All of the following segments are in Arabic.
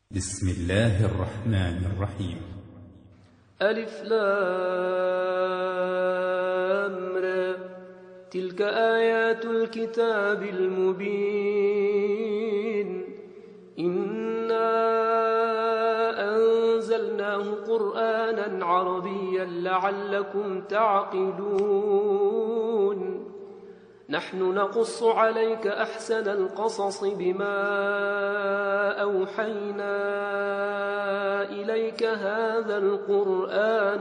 بسم الله الرحمن الرحيم. ألف لام را. تلك آيات الكتاب المبين. إنا أنزلناه قرآنا عربيا لعلكم تعقلون. نحن نقص عليك أحسن القصص بما أوحينا إليك هذا القرآن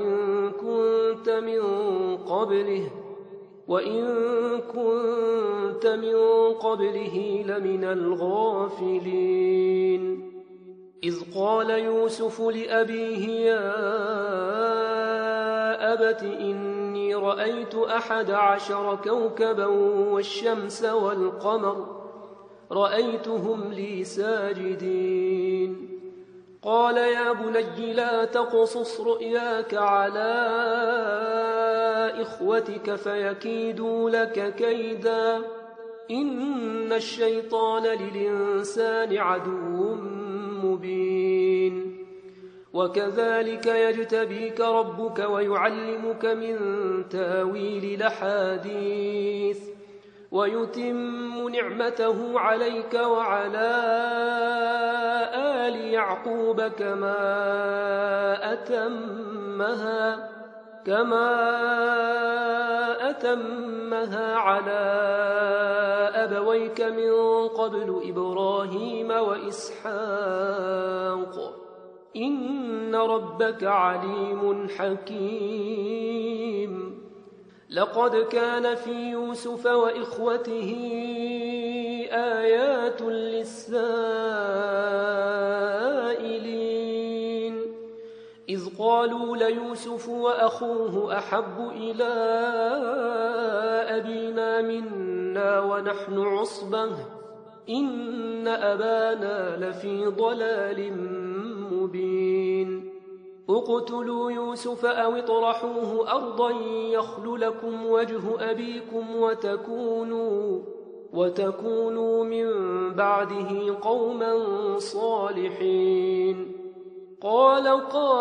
وإن كنت من قبله لمن الغافلين. إذ قال يوسف لأبيه يا أبت إني رأيت 11 كوكبا والشمس والقمر رأيتهم لي ساجدين. قال يا بني لا تقصص رؤياك على إخوتك فيكيدوا لك كيدا إن الشيطان للإنسان عدو مبين. وكذلك يجتبيك ربك ويعلمك من تاويل الأحاديث ويتم نعمته عليك وعلى آل يعقوب كما أتمها على أبويك من قبل إبراهيم وإسحاق إن ربك عليم حكيم. لقد كان في يوسف وإخوته آيات للسائلين إذ قالوا ليوسف وأخوه أحب إلى أبينا منا ونحن عصبة إن أبانا لفي ضلال مبين. اقتلوا يوسف أو اطرحوه أرضا يخل لكم وجه أبيكم وتكونوا من بعده قوما صالحين. قال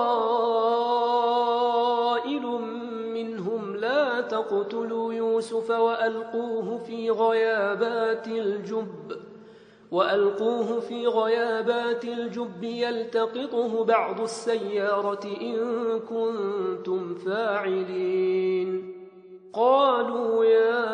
قائل منهم لا تقتلوا يوسف وألقوه في غيابات الجب يلتقطه بعض السيارة إن كنتم فاعلين. قالوا يا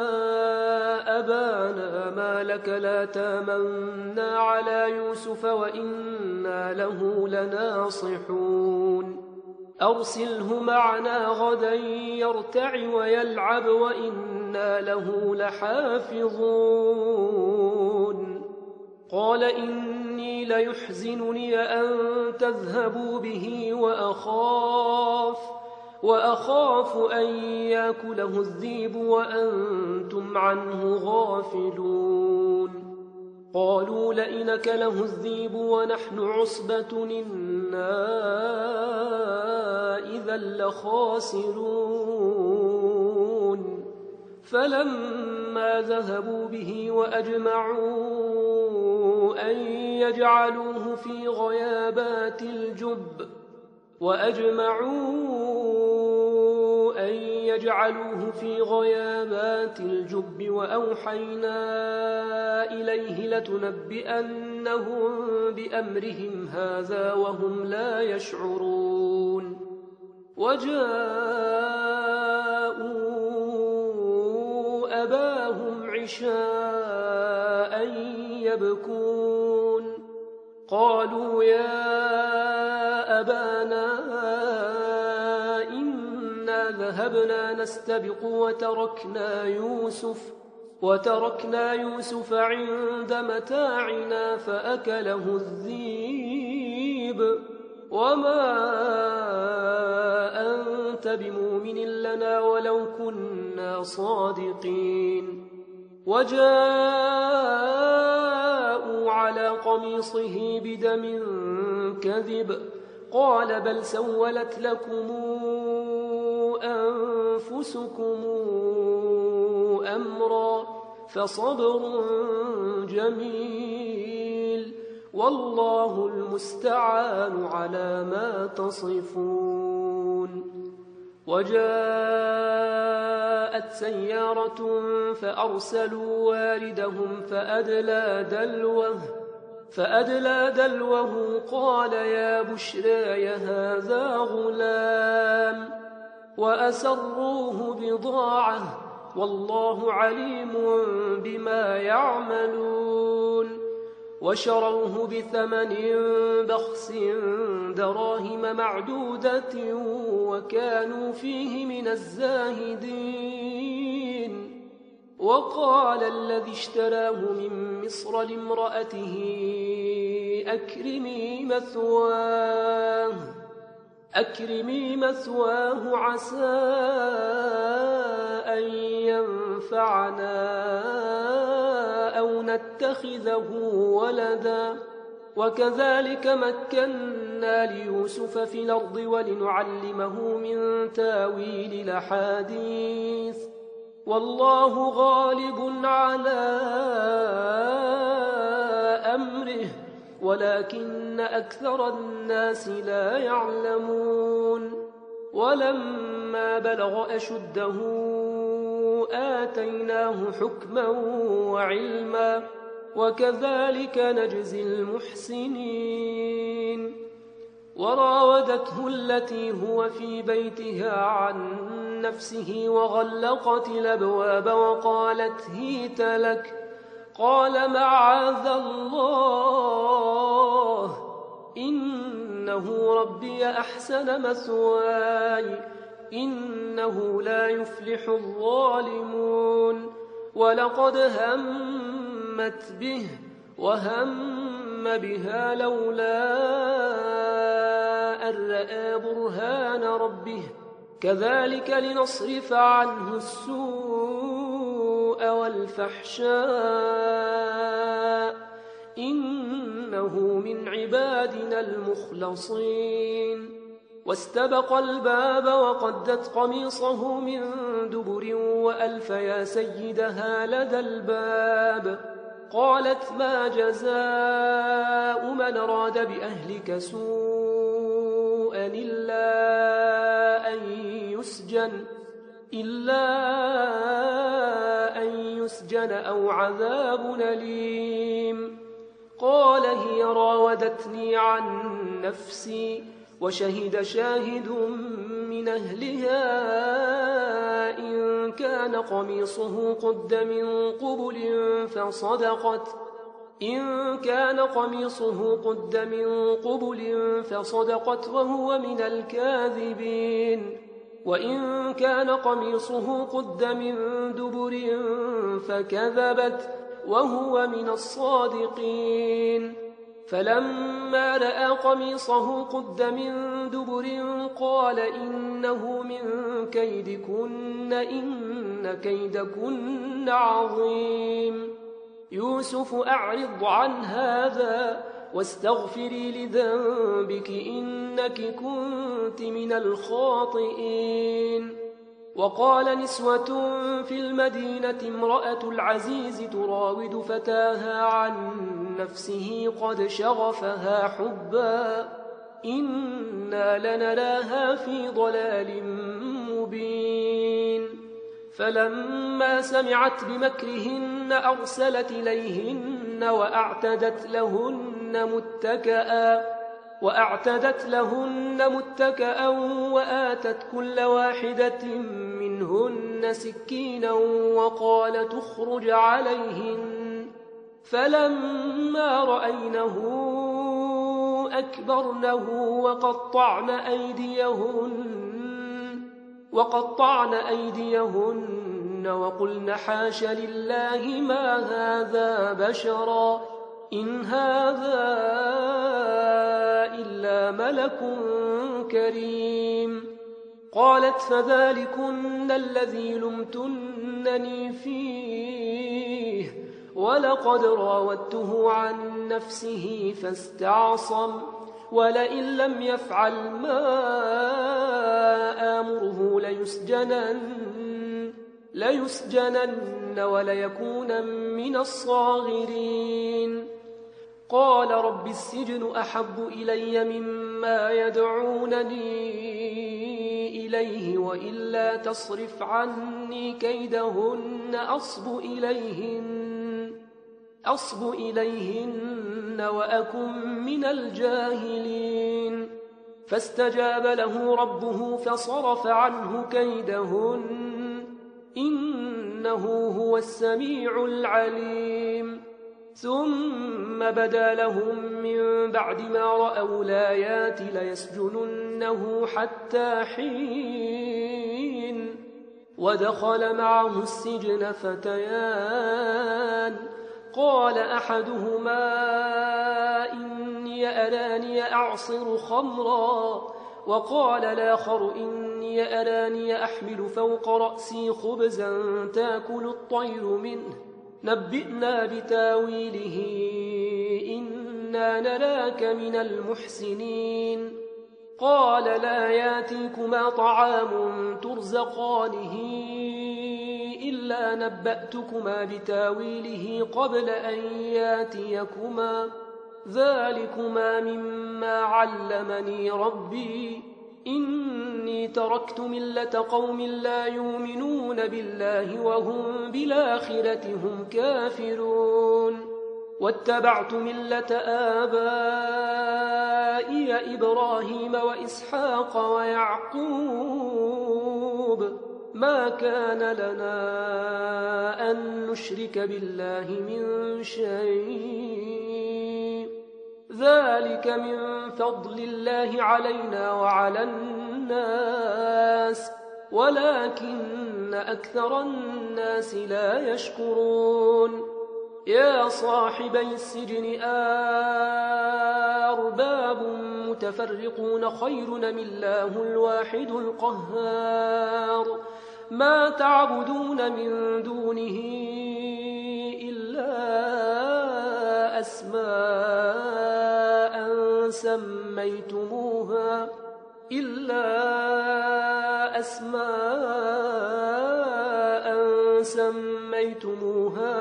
أبانا ما لك لا تامنا على يوسف وإنا له لناصحون. أرسله معنا غدا يرتع ويلعب وإنا له لحافظون. قال إني ليحزنني أن تذهبوا به وأخاف أن يأكله الذئب وأنتم عنه غافلون. قالوا لئن أكله الذئب ونحن عصبة إنا إذا لخاسرون. فلما ذهبوا به وأجمعوا أن يجعلوه في غيابات الجب وأوحينا إليه لتنبئنهم بأمرهم هذا وهم لا يشعرون. وجاءوا أباهم عشاء يبكون. قالوا يا أبانا إنا ذهبنا نستبق وتركنا يوسف عند متاعنا فأكله الذئب وما أنت بمؤمن لنا ولو كنا صادقين. وجاءوا على قميصه بدم كذب قال بل سولت لكم أنفسكم أمرا فصبر جميل والله المستعان على ما تصفون. وجاءت سيارة فأرسلوا واردهم فأدلى دلوه قال يا بشراي هذا غلام، وأسروه بضاعة والله عليم بما يعملون. وشروه بثمن بخس دراهم معدودة وكانوا فيه من الزاهدين. وقال الذي اشتراه من مصر لامرأته أكرمي مثواه عسى أن ينفعنا أو نتخذه ولدا. وكذلك مكنا ليوسف في الأرض ولنعلمه من تاويل الأحاديث، والله غالب على أمره ولكن أكثر الناس لا يعلمون. ولما بلغ أشده آتيناه حكما وعلما وكذلك نجزي المحسنين. وراودته التي هو في بيتها عن نفسه وغلقت الأبواب وقالت هيت لك، قال معاذ الله إنه ربي أحسن مثواي إنه لا يفلح الظالمون. ولقد همت به وهم بها لولا أن رأى برهان ربه كذلك لنصرف عنه السوء والفحشاء إنه من عبادنا المخلصين. واستبق الباب وقدت قميصه من دبر وألف يا سيدها لدى الباب. قالت ما جزاء من أراد بأهلك سوءا إلا أن يسجن أو عذاب أليم. قال هي راودتني عن نفسي وشهد شاهد من أهلها إن كان قميصه قد من قبل فصدقت وهو من الكاذبين، وإن كان قميصه قد من دبر فكذبت وهو من الصادقين. فلما رأى قميصه قد من دبر قال إنه من كيدكن إن كيدكن عظيم. يوسف أعرض عن هذا واستغفري لذنبك إنك كنت من الخاطئين. وقال نسوة في المدينة امرأة العزيز تراود فتاها عن نفسه قد شغفها حبا إنا لنراها في ضلال مبين. فلما سمعت بمكرهن أرسلت إليهن وأعتدت لهن متكأ وآتت كل واحدة منهن سكينا وقالت اخرج عليهن. فلما رأينه أكبرنه وقطعن أيديهن وقلن حاش لله ما هذا بشرا إن هذا إلا ملك كريم. قالت فذلكن الذي لمتنني فيه ولقد راودته عن نفسه فاستعصم ولئن لم يفعل ما آمره ليسجنن وليكون من الصاغرين. قال رب السجن أحب إلي مما يدعونني إليه وإلا تصرف عني كيدهن أصب إليهن وأكن من الجاهلين فاستجاب له ربه فصرف عنه كيدهن إنه هو السميع العليم ثم بدا لهم من بعد ما رأوا الآيات ليسجننه حتى حين ودخل معه السجن فتيان قال أحدهما إني أراني أعصر خمرا وقال الآخر إني أراني أحمل فوق رأسي خبزا تأكل الطير منه نبئنا بتاويله إنا نراك من المحسنين قال لا ياتيكما طعام ترزقانه إلا نبأتكما بتاويله قبل أن ياتيكما ذلكما مما علمني ربي إني تركت ملة قوم لا يؤمنون بالله وهم بالآخرة هم كافرون واتبعت ملة آبائي إبراهيم وإسحاق ويعقوب ما كان لنا أن نشرك بالله من شيء ذلك من فضل الله علينا وعلى الناس ولكن أكثر الناس لا يشكرون يا صاحبي السجن أرباب متفرقون خير أم الله الواحد القهار ما تعبدون من دونه إلا أسماء سميتموها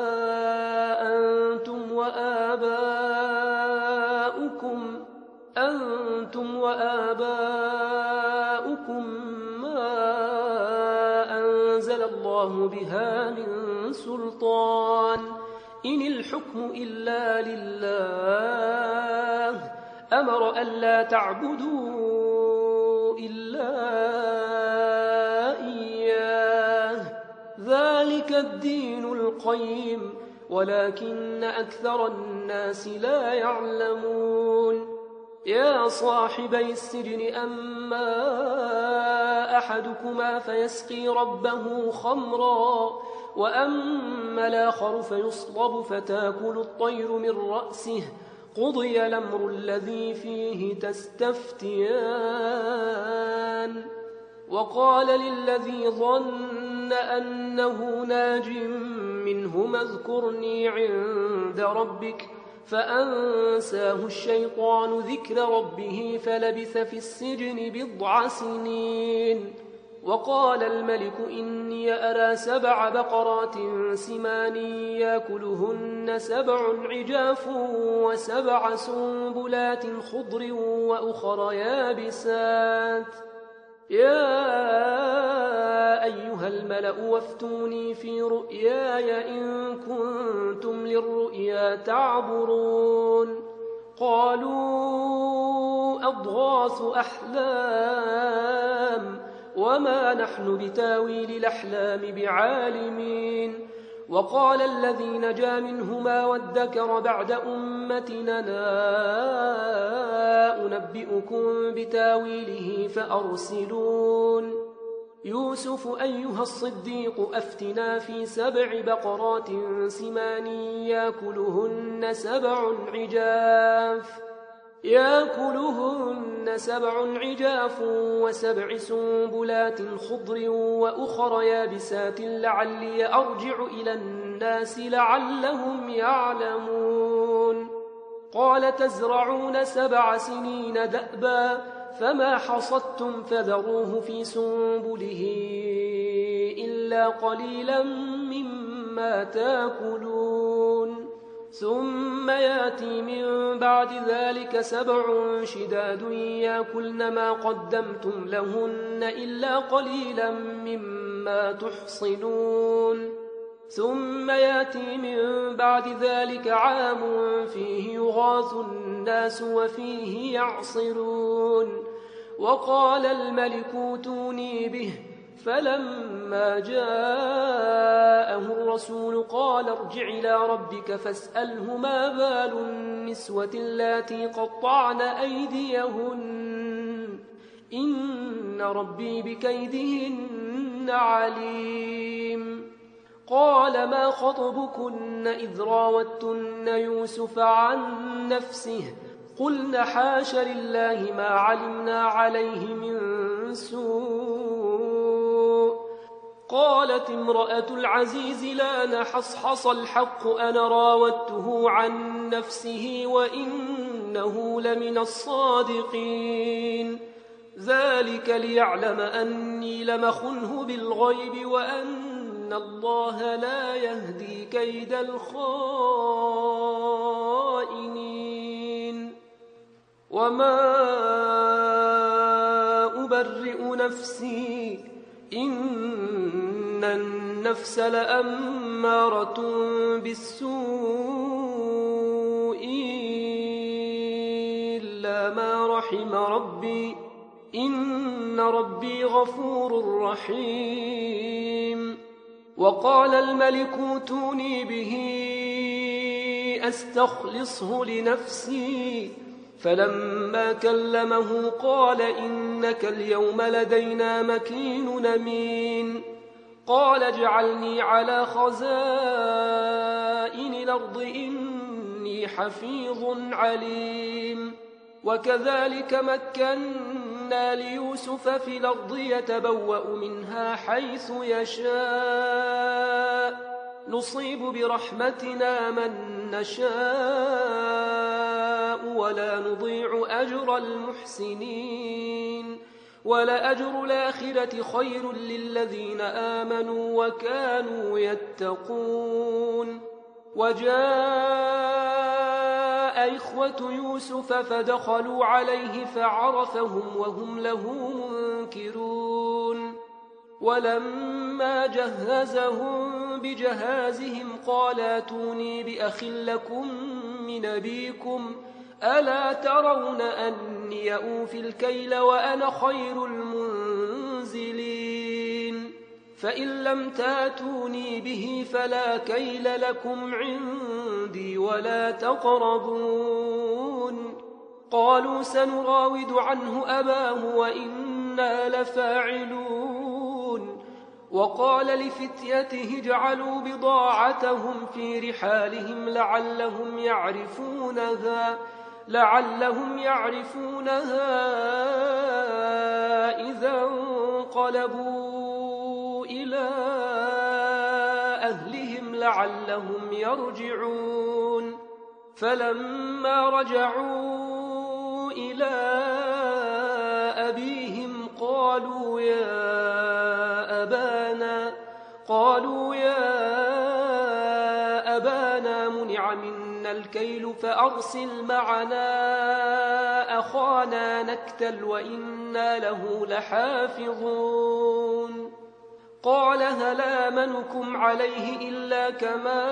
أنتم وآباؤكم ما أنزل الله بها من سلطان إن الحكم إلا لله أمر ألا تعبدوا إلا إياه ذلك الدين القيم ولكن أكثر الناس لا يعلمون يا صاحبي السجن أما أحدكما فيسقي ربه خمرا وأما الآخر فيصلب فتاكل الطير من رأسه قضي الأمر الذي فيه تستفتيان وقال للذي ظن أنه ناج منهما اذكرني عند ربك فأنساه الشيطان ذكر ربه فلبث في السجن 9 سنين وقال الملك إني أرى 7 بقرات سمان يأكلهن 7 عجاف و7 سنبلات خضر وأخر يابسات يا أيها الملأ وافتوني في رؤياي إن كنتم للرؤيا تعبرون قالوا أضغاث أحلام وما نحن بتاويل الأحلام بعالمين وقال الذي نجا منهما وادكر بعد أمتنا أنبئكم بتاويله فأرسلون يوسف أيها الصديق أفتنا في 7 بقرات سمان يأكلهن 7 عجاف و7 سنبلات خضر وأخر يابسات لعلي أرجع إلى الناس لعلهم يعلمون قال تزرعون 7 سنين دأبا فما حصدتم فذروه في سنبله إلا قليلا مما تأكلون ثم ياتي من بعد ذلك 7 شداد ياكلن ما قدمتم لهن إلا قليلا مما تحصنون ثم ياتي من بعد ذلك عام فيه يغاث الناس وفيه يعصرون وقال الملك ائتوني به فلما جاءه الرسول قال ارجع إلى ربك فاسأله ما بال النسوة اللاتي قطعن أيديهن إن ربي بكيدهن عليم قال ما خطبكن إذ راوتن يوسف عن نفسه قلن حاش لله ما علمنا عليه من سوء قالت امرأة العزيز لا نحصحص الحق أنا راودته عن نفسه وإنه لمن الصادقين ذلك ليعلم أني لم أخنه بالغيب وأن الله لا يهدي كيد الخائنين وما أبرئ نفسي إن النفس لأمارة بالسوء إلا ما رحم ربي إن ربي غفور رحيم وقال الملك ائتوني به أستخلصه لنفسي فلما كلمه قال إنك اليوم لدينا مكين أمين قال اجعلني على خزائن الأرض إني حفيظ عليم وكذلك مكنا ليوسف في الأرض يتبوأ منها حيث يشاء نصيب برحمتنا من نشاء ولا نضيع أجر المحسنين ولأجر الآخرة خير للذين آمنوا وكانوا يتقون وجاء إخوة يوسف فدخلوا عليه فعرفهم وهم له منكرون ولما جهزهم بجهازهم قال ائتوني بأخ لكم من أبيكم ألا ترون أني أوفي الكيل وأنا خير المنزلين فإن لم تاتوني به فلا كيل لكم عندي ولا تقربون قالوا سنراود عنه أباه وإنا لفاعلون وقال لفتيته اجعلوا بضاعتهم في رحالهم لعلهم يعرفونها إذا انقلبوا إلى أهلهم لعلهم يرجعون فلما رجعوا إلى أبيهم قالوا يا أبانا منع منا الكيل فأرسل معنا أخانا نكتل وإنا له لحافظون قال هل آمنكم عليه إلا كما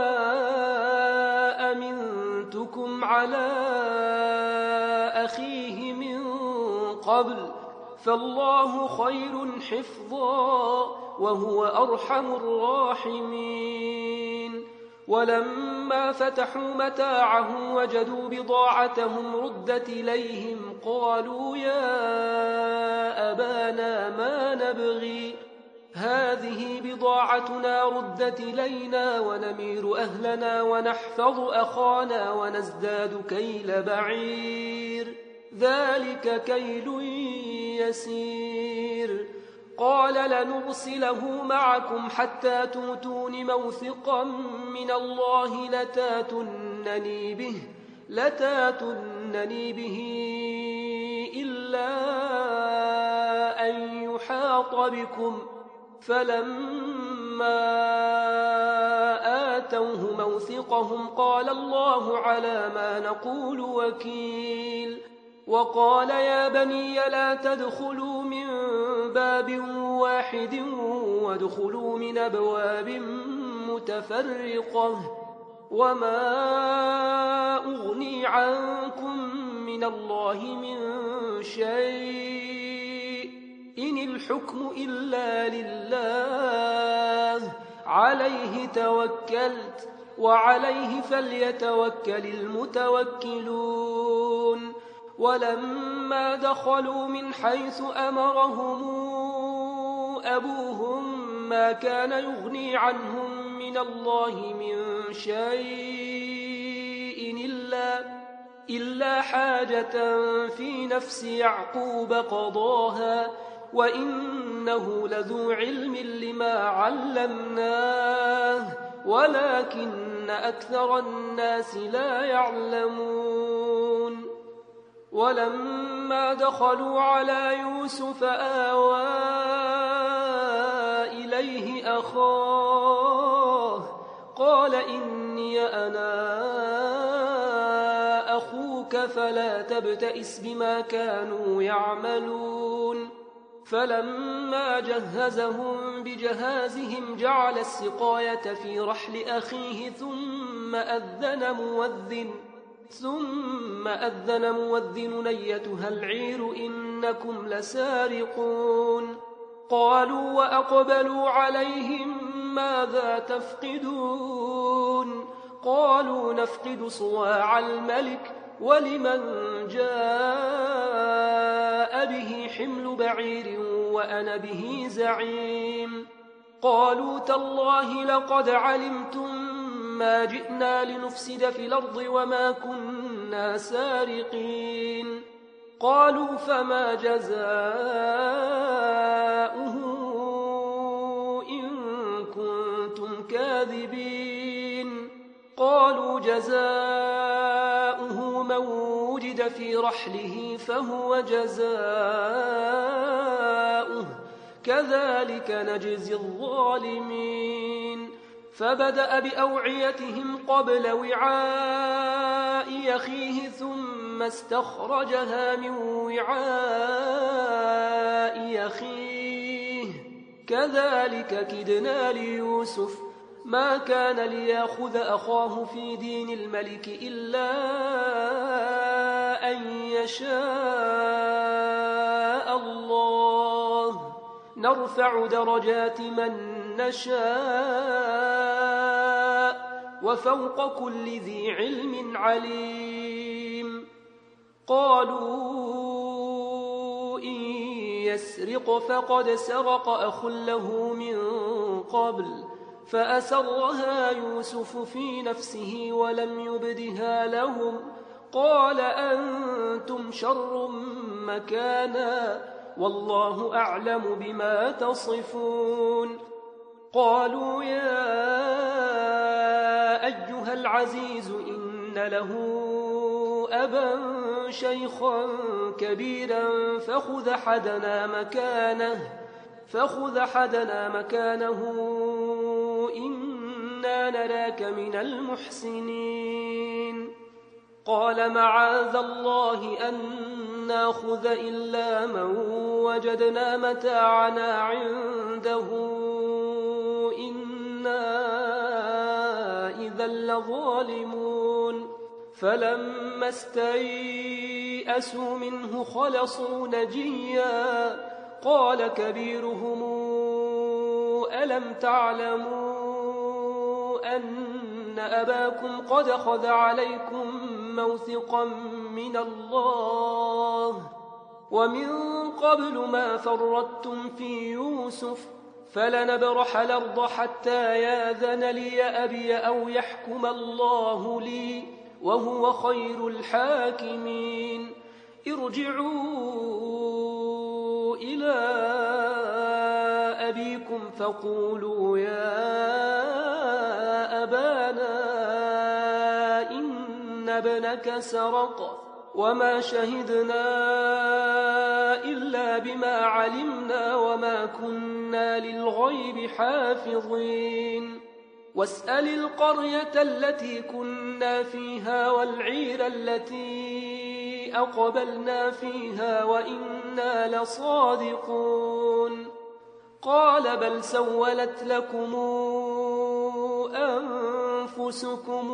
أمنتكم على أخيه من قبل فالله خير حفظا وهو أرحم الراحمين ولما فتحوا متاعهم وجدوا بضاعتهم ردت إليهم قالوا يا أبانا ما نبغي هذه بضاعتنا ردت إلينا ونمير أهلنا ونحفظ أخانا ونزداد كيل بعير ذلك كيل يسير قال لنرسله معكم حتى تؤتون موثقا من الله لتاتونني به إلا أن يحاط بكم فلما آتوه موثقهم قال الله على ما نقول وكيل. وقال يا بني لا تدخلوا من باب واحد وادخلوا من أبواب متفرقة وما أغني عنكم من الله من شيء إن الحكم إلا لله عليه توكلت وعليه فليتوكل المتوكلون. ولما دخلوا من حيث أمرهم أبوهم ما كان يغني عنهم من الله من شيء إلا حاجة في نفس يعقوب قضاها وإنه لذو علم لما علمناه ولكن أكثر الناس لا يعلمون. ولما دخلوا على يوسف آوى إليه أخاه قال إني أنا أخوك فلا تبتئس بما كانوا يعملون. فلما جهزهم بجهازهم جعل السقاية في رحل أخيه ثم أذن مؤذن أيتها العير إنكم لسارقون. قالوا وأقبلوا عليهم ماذا تفقدون قالوا نفقد صواع الملك ولمن جاء به حمل بعير وأنا به زعيم. قالوا تالله لقد علمتم ما جئنا لنفسد في الأرض وما كنا سارقين. قالوا فما جزاؤه إن كنتم كاذبين. قالوا جزاؤه من وجد في رحله فهو جزاؤه كذلك نجزي الظالمين. فبدأ بأوعيتهم قبل وعاء أخيه ثم استخرجها من وعاء أخيه كذلك كدنا ليوسف ما كان ليأخذ أخاه في دين الملك إلا أن يشاء الله نرفع درجات من نشاء وفوق كل ذي علم عليم. قالوا إن يسرق فقد سرق أخ له من قبل فأسرها يوسف في نفسه ولم يبدها لهم قال أنتم شر مكانا والله أعلم بما تصفون. قالوا يا أيها العزيز إن له أبا شيخا كبيرا فخذ حدنا مكانه إنا نراك من المحسنين. قال معاذ الله أن ناخذ إلا من وجدنا متاعنا عنده إنا إذا لظالمون. فلما استيئسوا منه خلصوا نجيا قال كبيرهم ألم تعلموا أن أباكم قد خذ عليكم موثقا من الله ومن قبل ما فرطتم في يوسف فلنبرح الأرض حتى ياذن لي أبي أو يحكم الله لي وهو خير الحاكمين. ارجعوا إلى أبيكم فقولوا يا أبانا إن ابنك سرق وما شهدنا إلا بما علمنا وما كنا للغيب حافظين. واسأل القرية التي كنا فيها والعير التي أقبلنا فيها وإنا لصادقون. قال بل سولت لكم أنفسكم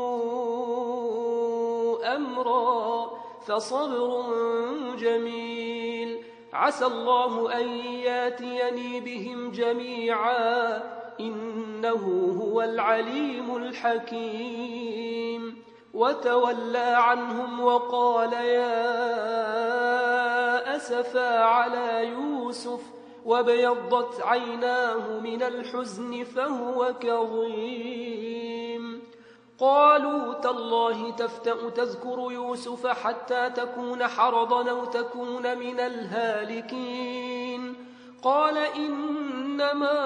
أمرا فصبر جميل عسى الله أن ياتيني بهم جميعا إنه هو العليم الحكيم. وتولى عنهم وقال يا أسفا على يوسف وابيضت عيناه من الحزن فهو كظيم. قالوا تالله تفتأ تذكر يوسف حتى تكون حرضا أو تكون من الهالكين. قال إنما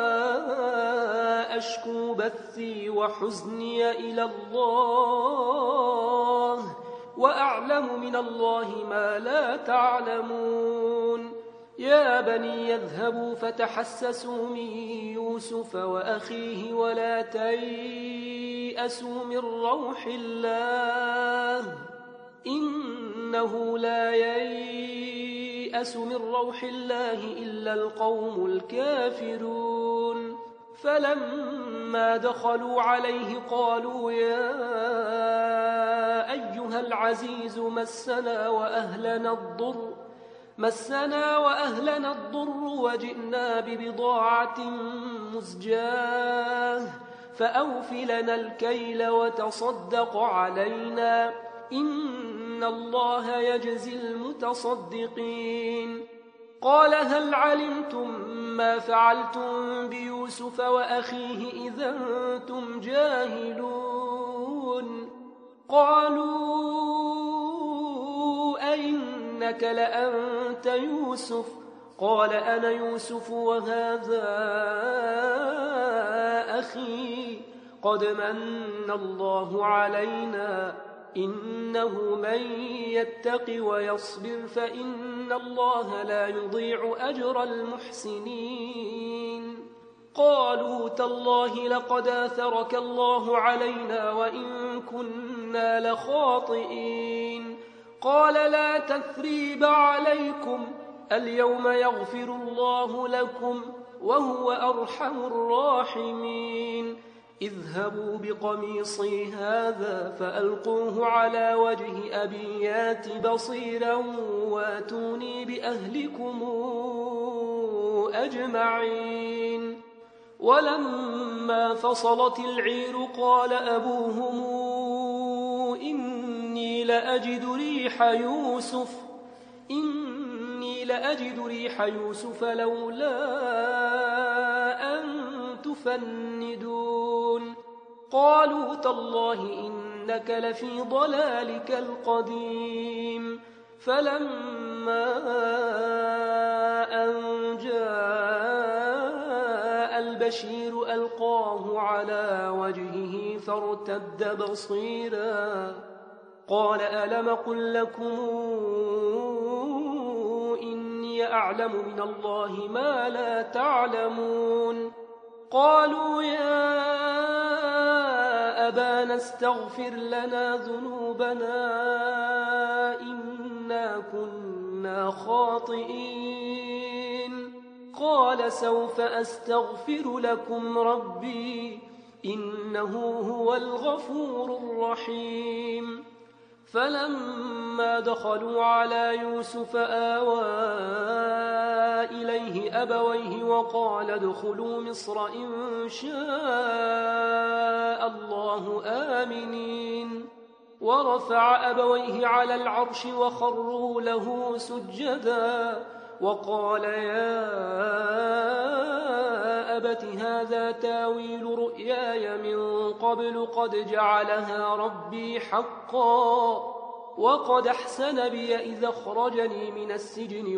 أشكو بثي وحزني إلى الله وأعلم من الله ما لا تعلمون. يا بني يذهبوا فتحسسوا من يوسف وأخيه ولا تيأسوا من روح الله إنه لا ييأس من روح الله إلا القوم الكافرون. فلما دخلوا عليه قالوا يا أيها العزيز مسنا وأهلنا الضر وجئنا ببضاعة مزجاة فأوف لنا الكيل وتصدق علينا إن الله يجزي المتصدقين. قال هل علمتم ما فعلتم بيوسف وأخيه إذا أنتم جاهلون؟ قالوا أئنك لأنت يوسف؟ قال أنا يوسف وهذا أخي قد من الله علينا إنه من يتق ويصبر فإن الله لا يضيع أجر المحسنين. قالوا تالله لقد آثرك الله علينا وإن كنا لخاطئين. قال لا تثريب عليكم اليوم يغفر الله لكم وهو أرحم الراحمين. اذهبوا بقميصي هذا فألقوه على وجه أبي يات بصيرا واتوني بأهلكم أجمعين. ولما فصلت العير قال أبوهم إني لأجد ريح يوسف لولا أن تفندون. قالوا تالله إنك لفي ضلالك القديم. فلما أن جاء البشير ألقاه على وجهه فارتد بصيرا قال ألم قل لكم إني أعلم من الله ما لا تعلمون؟ قالوا يا أبانا استغفر لنا ذنوبنا إنا كنا خاطئين. قال سوف أستغفر لكم ربي إنه هو الغفور الرحيم. فلما دخلوا على يوسف آوى إليه أبويه وقال ادخلوا مصر إن شاء الله آمنين. ورفع أبويه على العرش وخروا له سجدا وقال يا أبت هذا تاويل رؤياي من قبل قد جعلها ربي حقا وقد أحسن بي إذا أخرجني من السجن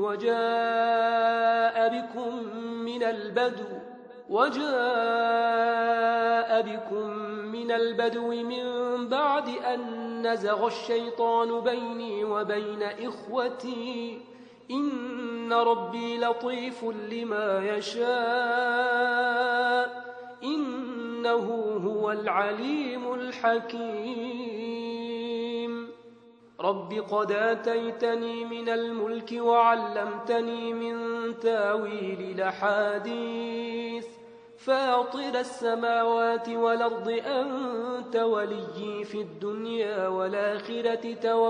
وجاء بكم من البدو من بعد أن نزغ الشيطان بيني وبين إخوتي إن ربي لطيف لما يشاء إن إنه هو العليم الحكيم. رب قد آتيتني من الملك وعلمتني من تاويل الأحاديث، فاطر السماوات والأرض أنت وليي في الدنيا والآخرة،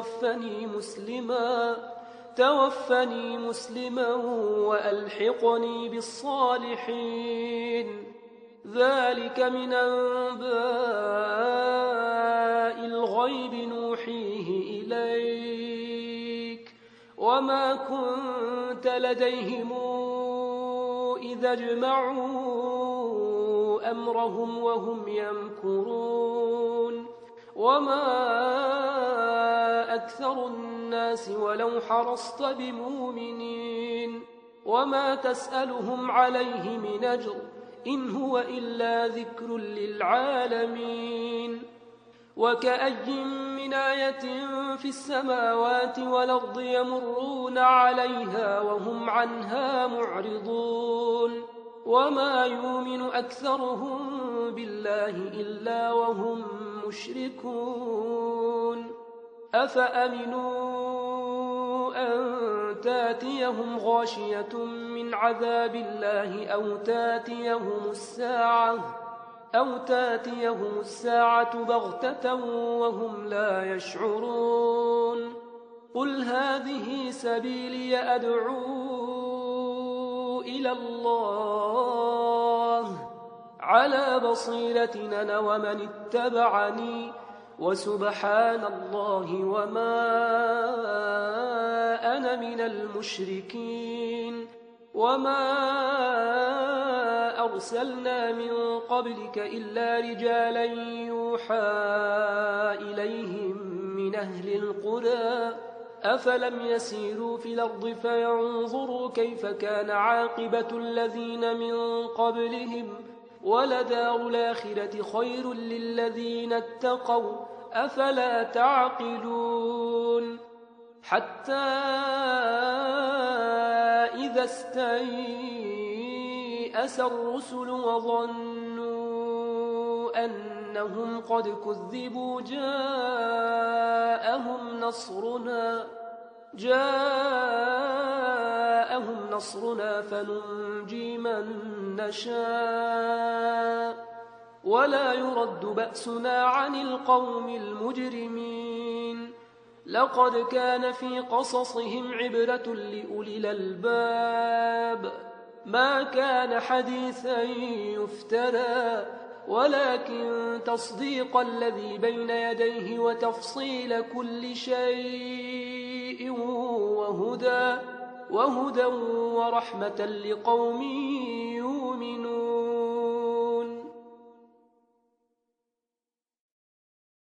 توفني مسلما وألحقني بالصالحين. ذلك من أنباء الغيب نوحيه إليك، وما كنت لديهم إذا اجمعوا أمرهم وهم يمكرون. وما أكثر الناس ولو حرصت بمؤمنين، وما تسألهم عليه من أجر، إن هو إلا ذكر للعالمين. وكأي من آية في السماوات والأرض يمرون عليها وهم عنها معرضون، وما يؤمن أكثرهم بالله إلا وهم مشركون. أفأمنوا أن تاتيهم غاشية من عذاب الله أو تاتيهم الساعة بغتة وهم لا يشعرون. قل هذه سبيلي أدعو إلى الله على بصيرة أنا ومن اتبعني، وسبحان الله وما أنا من المشركين. وما أرسلنا من قبلك إلا رجالا يوحى إليهم من أهل القرى، أفلم يسيروا في الأرض فينظروا كيف كان عاقبة الذين من قبلهم، ولدار الآخرة خير للذين اتقوا، أفلا تعقلون. حتى إذا استيأس الرسل وظنوا أنهم قد كذبوا جاءهم نصرنا فننجي من نشاء، ولا يرد بأسنا عن القوم المجرمين. لقد كان في قصصهم عبرة لأولي الألباب، ما كان حديثا يفترى، ولكن تصديق الذي بين يديه وتفصيل كل شيء وهدى ورحمة لقوم